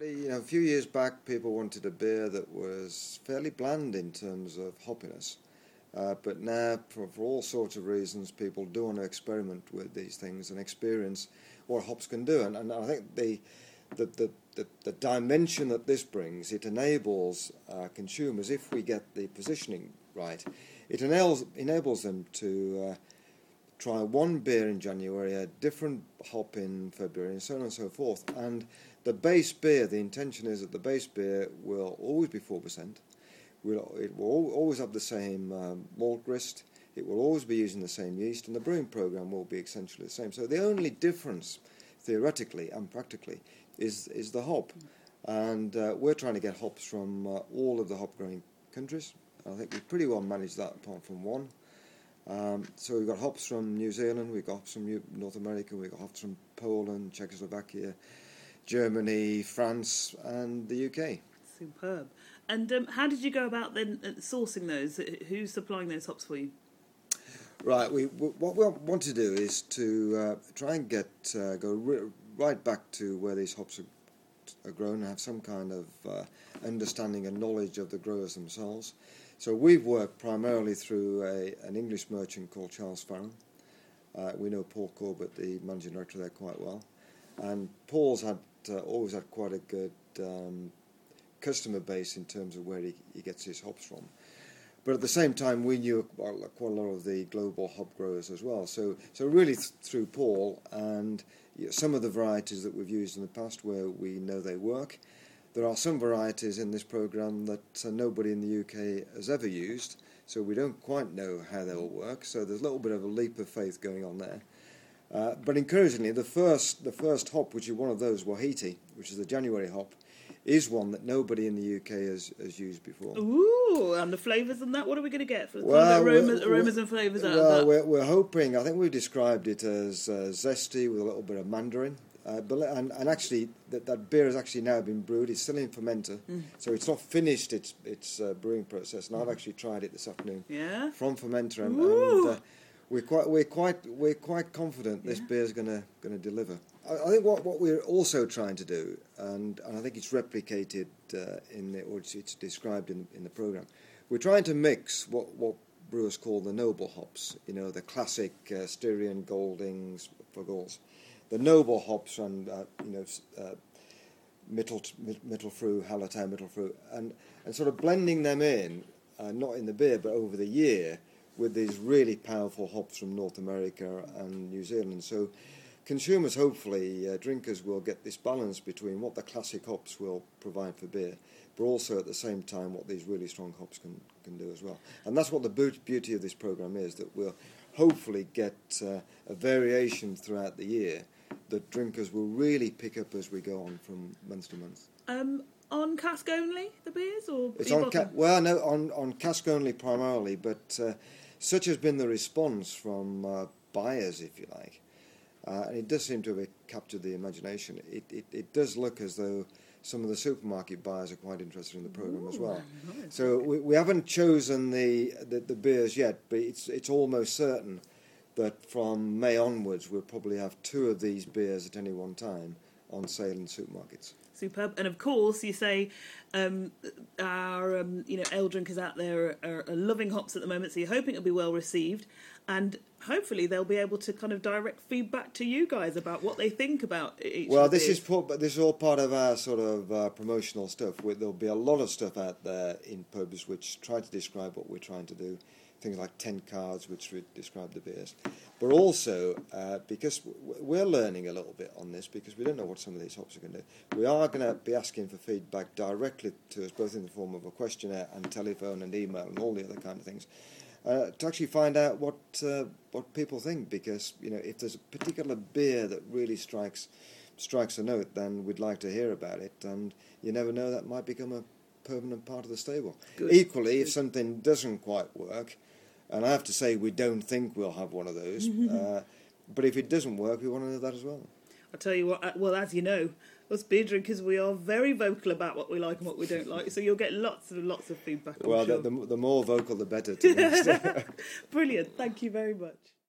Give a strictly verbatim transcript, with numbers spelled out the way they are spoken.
You know, a few years back, people wanted a beer that was fairly bland in terms of hoppiness. Uh, but now, for, for all sorts of reasons, people do want to experiment with these things and experience what hops can do. And, and I think the, the, the, the, the dimension that this brings, it enables uh, consumers, if we get the positioning right, it enables, enables them to uh, try one beer in January, a different hop in February, and so on and so forth. And the base beer, the intention is that the base beer will always be four percent. We'll, it will always have the same um, malt grist, it will always be using the same yeast, and the brewing program will be essentially the same. So the only difference, theoretically and practically, is is the hop. And uh, we're trying to get hops from uh, all of the hop-growing countries. I think we've pretty well managed that, apart from one. Um, so we've got hops from New Zealand, we've got hops from New- North America, we've got hops from Poland, Czechoslovakia, Germany, France, and the U K. Superb. And um, how did you go about then uh, sourcing those? Who's supplying those hops for you? Right. We what we want to do is to uh, try and get uh, go re- right back to where these hops are, are grown and have some kind of uh, understanding and knowledge of the growers themselves. So we've worked primarily through a, an English merchant called Charles Farron. Uh, we know Paul Corbett, the managing director there, quite well, and Paul's had uh, always had quite a good Um, customer base in terms of where he, he gets his hops from. But at the same time, we knew quite a lot of the global hop growers as well. So so really th- through Paul and you know, some of the varieties that we've used in the past where we know they work. There are some varieties in this program that uh, nobody in the U K has ever used, so we don't quite know how they'll work. So there's a little bit of a leap of faith going on there. Uh, but encouragingly, the first the first hop, which is one of those, Wahiti, which is the January hop, is one that nobody in the U K has, has used before. Ooh, and the flavours and that, what are we going to get? For well, kind of aromas, we're, aromas and flavours out well, of that? We're, we're hoping, I think we've described it as uh, zesty with a little bit of mandarin. Uh, but, and, and actually, that, that beer has actually now been brewed. It's still in fermenter, mm. so it's not finished its its uh, brewing process. And I've actually tried it this afternoon yeah? from fermenter, and, and uh, we're quite we're quite we're quite confident this yeah. beer is going to going to deliver. I, I think what, what we're also trying to do, and, and I think it's replicated uh, in the, or it's, it's described in in the program. We're trying to mix what what brewers call the noble hops. You know, the classic uh, Styrian, Goldings, Fagals. The noble hops and uh, you know uh, Mittelfrüh, Hallertau, Mittelfrüh, and and sort of blending them in, uh, not in the beer but over the year, with these really powerful hops from North America and New Zealand. So consumers, hopefully, uh, drinkers will get this balance between what the classic hops will provide for beer, but also at the same time what these really strong hops can can do as well. And that's what the beauty of this program is, that we'll hopefully get uh, a variation throughout the year that drinkers will really pick up as we go on from month to month. Um, on cask only, the beers, or it's on ca- well, no, on on cask only primarily, but uh, such has been the response from uh, buyers, if you like, uh, and it does seem to have captured the imagination. It, it it does look as though some of the supermarket buyers are quite interested in the program. Ooh, as well. Nice. So we, we haven't chosen the, the the beers yet, but it's it's almost certain that from May onwards we'll probably have two of these beers at any one time on sale in supermarkets. Superb. And of course, you say um, our um, you know ale drinkers out there are, are loving hops at the moment, so you're hoping it'll be well received, and hopefully they'll be able to kind of direct feedback to you guys about what they think about each. Well, of the this beers. is po- this is all part of our sort of uh, promotional stuff. There'll be a lot of stuff out there in pubs which try to describe what we're trying to do. Things like ten cards which would describe the beers. But also, uh, because we're learning a little bit on this, because we don't know what some of these hops are going to do, we are going to be asking for feedback directly to us, both in the form of a questionnaire and telephone and email and all the other kind of things, uh, to actually find out what uh, what people think. Because, you know, if there's a particular beer that really strikes strikes a note, then we'd like to hear about it. And you never know, that might become a permanent part of the stable. Good. Equally, if something doesn't quite work, and I have to say we don't think we'll have one of those, uh, but if it doesn't work, we want to know that as well. I'll tell you what, well, as you know, us beer drinkers, we are very vocal about what we like and what we don't like, so you'll get lots and lots of feedback, I'm well, sure. the, the, the more vocal, the better, to be honest. Brilliant, thank you very much.